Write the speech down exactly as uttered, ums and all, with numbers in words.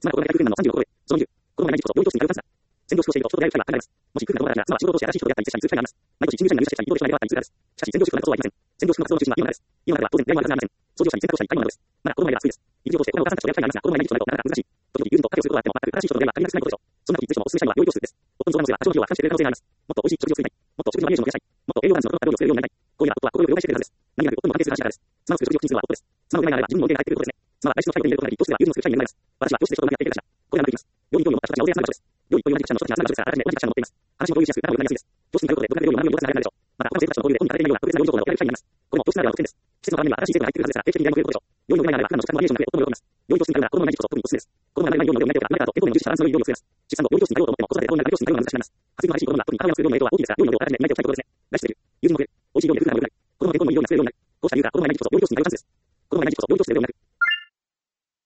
妻が子供が大学軍団のさんじゅうを超え、その理由、子供がいないことを病院教室に通う感じだ。戦場を指導していると、人と出会う機会が限られます。もし空軍がどうだったら、妻は仕事をして新しい人と出会ったり、拙者に通じる機会があります。毎年新入社員が入社したり、移動で人がいなかったりするからです。しかし、戦場宿の活動はありません。戦場宿の活動の中心はイオンなです。イオンなでは当然出会いもありません。操業者に戦闘者に会いもなのです。まだ子供がいれば暑いです。陸上として親のお母さんたちと出会う機会がありますが、子供がいない人となるとなかなか難しい。時々友人とカフェをすることがあっても、全く新しい人との出会いは限りなく少ないことでしょう。そんな時、ぜひともお勧めしたいのは料理教室です。夫の相談の末は多少の費用は負担してくれる可能性があります。もっと美味しい食事を作りたい。もっと食事のバリエーションを増やしたい。もっと栄養バランスの整った料理を作れるようになりたい。こういうのは夫は心よく了解してくれるはずです。何より夫にも関係する話からです。妻の作る食事を口にするのは夫です。妻の腕前があれば自分にも腕が入ってくることですね。妻は外出の際に手に入れることができ、教室では友人の作る社員になります。私は教室で人とうまくやっていけるかしら。これらのできます。料理に興味を持った人たちが大勢集まる場所です。料理という同じ学者の人たちが集まる場所ですから、改めて同じ学者の持っています。話も共有しやすく、仲も良くなりやすいです。教室に通うことで、僕が料理を学ぶように動かす流れになるでしょう。また、他の生徒たちとの交流で本に語れないような特別な料理情報が送られる機会になります。これも教室ならではの特典です。施設の側面には新しい生徒が入ってくるはずですから、定期的に依頼も増えることでしょう。料理の腕前があれば、普段の食感のバリエーションが増え、夫も喜びます。料理教室に通うなら子供のいない時こそ特におすすめです。子供が生まれる前に料理をやめておけば、生まれた後、健康面を重視したバランスの良い料理を作れます。出産後、料理教室に通おうと思っても、子育てで子供が料理教室に通うのは難しくなります。発育の激しい子供が特に体を作る量の影響が大きいですから、料理の量をあらかじめ磨いておきたいことですね。